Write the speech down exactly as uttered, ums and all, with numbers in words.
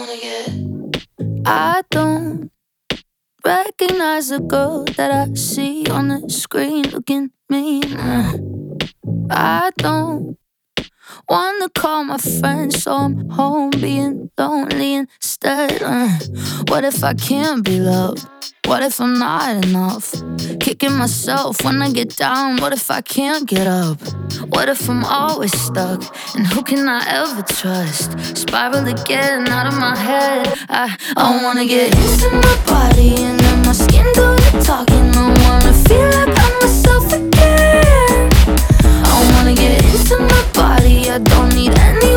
I don't recognize the girl that I see on the screen looking mean. I don't wanna call my friends, so I'm home being lonely instead. uh, What if I can't be loved? What if I'm not enough? Kicking myself when I get down. What if I can't get up? What if I'm always stuck? And who can I ever trust? Spiral again out of my head. I, I wanna get into my body and let my skin do the talking. I wanna feel like I'm myself again. I wanna get into my body, I don't need any